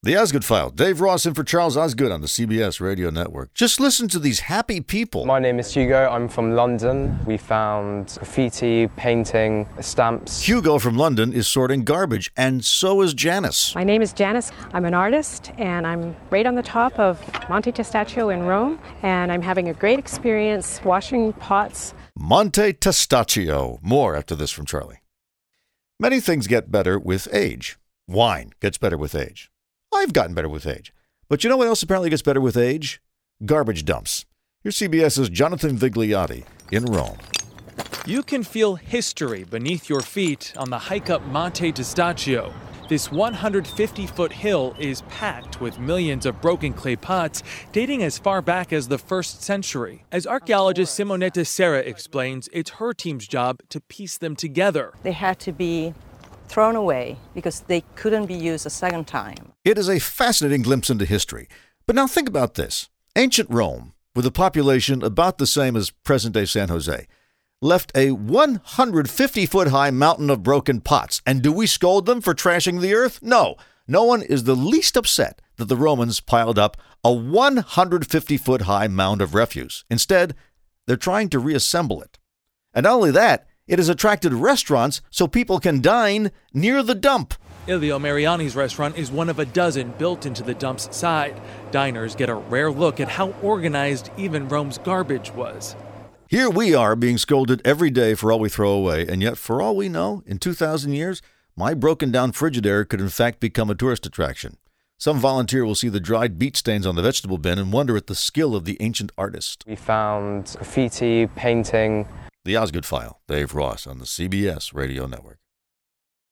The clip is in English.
The Osgood File. Dave Ross in for Charles Osgood on the CBS Radio Network. Just listen to these happy people. My name is Hugo. I'm from London. We found graffiti, painting, stamps. Hugo from London is sorting garbage, and so is Janice. My name is Janice. I'm an artist, and I'm right on the top of Monte Testaccio in Rome, and I'm having a great experience washing pots. Monte Testaccio. More after this from Charlie. Many things get better with age. Wine gets better with age. I've gotten better with age. But you know what else apparently gets better with age? Garbage dumps. Here's CBS's Jonathan Vigliotti in Rome. You can feel history beneath your feet on the hike up Monte Testaccio. This 150-foot hill is packed with millions of broken clay pots dating as far back as the 1st century. As archaeologist Simonetta Serra explains, it's her team's job to piece them together. They had to be thrown away because they couldn't be used a second time. It is a fascinating glimpse into history. But now think about this. Ancient Rome, with a population about the same as present-day San Jose, left a 150-foot-high mountain of broken pots. And do we scold them for trashing the earth? No. No one is the least upset that the Romans piled up a 150-foot-high mound of refuse. Instead, they're trying to reassemble it. And not only that, it has attracted restaurants so people can dine near the dump. Ilio Mariani's restaurant is one of a dozen built into the dump's side. Diners get a rare look at how organized even Rome's garbage was. Here we are being scolded every day for all we throw away, and yet for all we know, in 2,000 years, my broken-down Frigidaire could in fact become a tourist attraction. Some volunteer will see the dried beet stains on the vegetable bin and wonder at the skill of the ancient artist. We found graffiti, painting. The Osgood File. Dave Ross on the CBS Radio Network.